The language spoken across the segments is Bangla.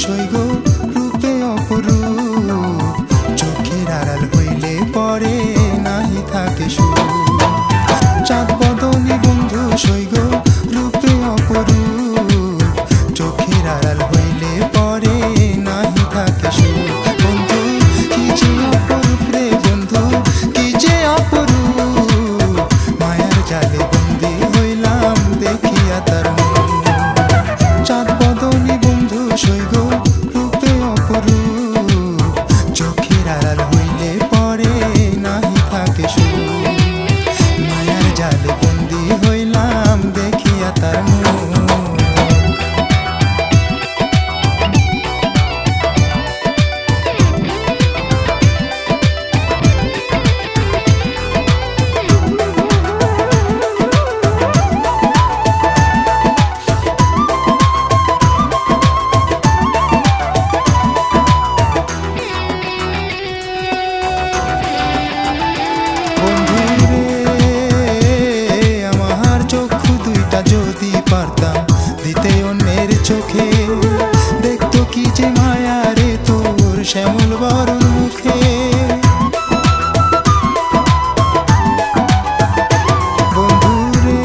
সৈগ রূপে অপরূপ, চোখের আড়াল হইলে পরে নাহি থাকে সুখ। চাঁদ বদনী বন্ধু সৈগ রূপে অপরূপ, চোখের আড়াল হইলে পরে নাহি থাকে সুখ। বন্ধু কি যে অপরূপ রে বন্ধু, কি যে অপরূপ, মায়ার জালে বন্দি হইলাম দেখিয়া তার মুখ। চাঁদ বদনী বন্ধু সৈগ রূপে অপরূপ, চোখের আড়াল হইলে পরে নাহি থাকে সুখ। মায়ার জালে বন্দি হইলাম দেখিয়া তার মুখ। যদি পারতাম দিতে অন্যের চোখে, দেখতো কি যে মায়া রে তোর শ্যামল বরণ মুখে। বন্ধুরে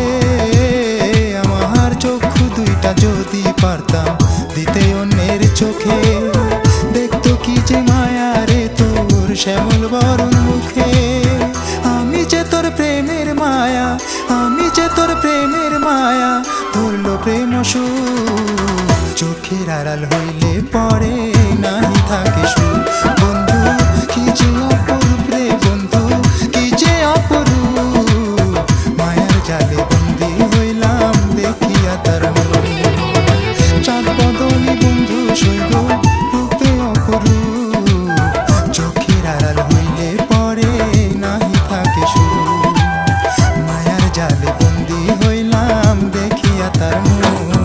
আমার চক্ষু দুইটা যদি পারতাম দিতে অন্যের চোখে, দেখতো কি যে মায়া রে তোর শ্যামল বরণ মুখে। আমি যে তোর প্রেমের মায়া, আমি যে তোর প্রেমের মায়া, ধরলো প্রেম সুখ। চোখের আড়াল হইলে পরে নাহি থাকে সুখ। বন্ধু কি যে অপরূপ রে বন্ধু, কি যে অপরূপ, মায়ার জালে বন্দি হইলাম দেখিয়া তার মুখ। চাঁদ বদনী বন্ধু সৈগ রূপে অপরূপ, চোখের আড়াল হইলে পরে নাহি থাকে সুখ। মায়ার জালে বন্দি হইলাম দেখিয়া তার মুখ।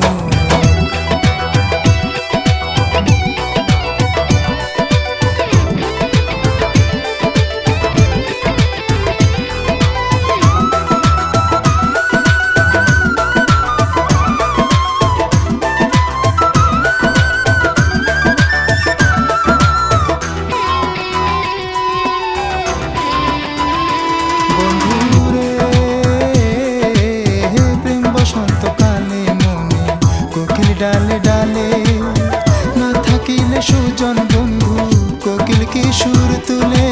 ডালে ডালে না থাকিলে সুজন বন্ধু, কোকিল কি সুর তুলে।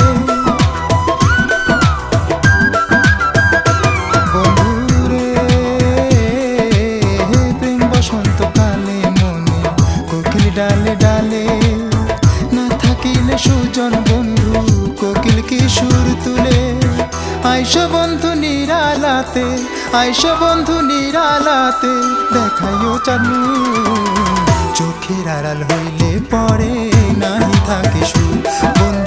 বন্ধুরে প্রেম বসন্ত কালে মনে, কোকিল ডালে ডালে না থাকিলে সুজন বন্ধু, কোকিল কি সুর তুলে। আইসো বন্ধু নিরালাতে, আইসো বন্ধু নিরালাতে, দেখাইও চাঁদু। চোখের আড়াল হইলে পরে নাহি থাকে সুখ।